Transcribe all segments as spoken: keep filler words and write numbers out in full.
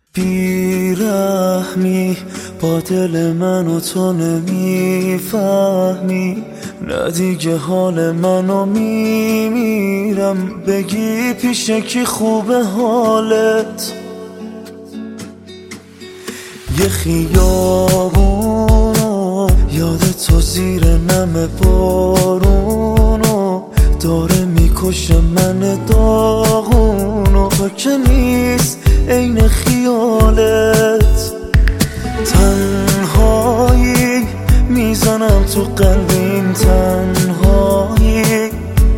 بیرحمی با دل من و تو نمیفهمی، نه دیگه حال منو میمیرم. بگی پیش کی خوبه حالت؟ یه خیابونو یاد تو زیر نم بارونو داره میکشه من داغونو. تو که نیست عین خیالت، تنهایی میزنم تو قلبیم، تنهایی.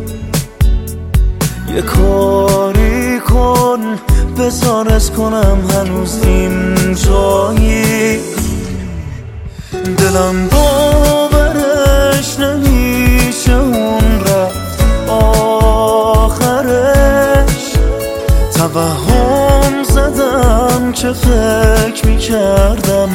یه کاری کن بذار از کنم هنوز این جایی. دلم باورش نمیشه اون رفت آخرش. توهم زدم که فکر میکردم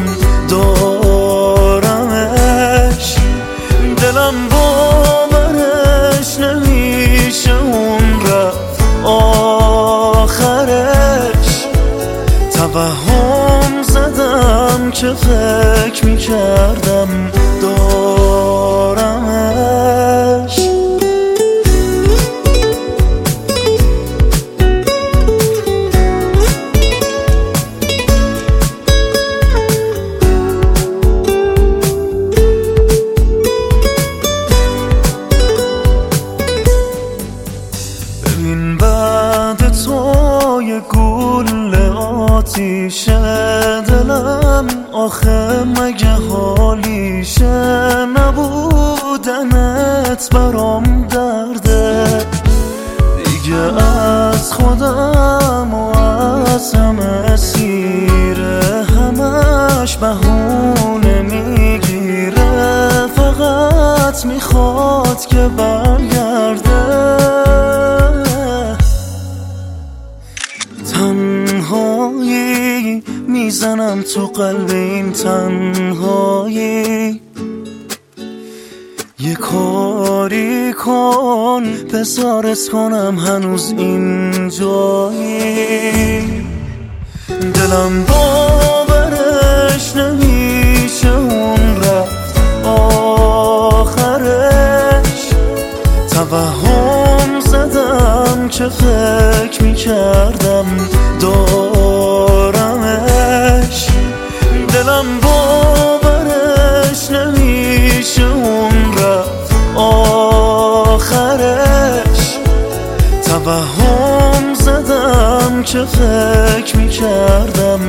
دارمش. دلم باورش نمیشه اون رفت آخرش. توهم زدم که فکر میکردم دارمش. ببین بعد تو یه گوله آتیشه دلم، آخه مگه حالیشه؟ نبودنت برام درده دیگه، از خودم و از همه سیره. همش بهونه میگیره، فقط میخواد که برگرده. تنهایی میزنم تو قلب این تنهایی. یه کاری کن بذارت کنم هنوز این جایی. دلم باورش نمیشه اون رفت آخرش. توهم زدم که فکر میکردم دارمش. دلم باورش نمیشه اون رفت آخرش. توهم زدم که فکر میکردم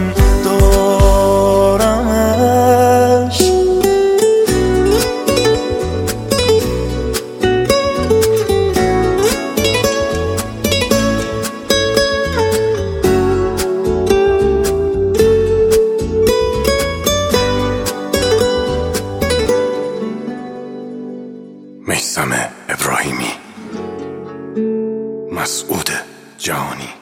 دارمش. میثم ابراهیمی، مسعود جهانی.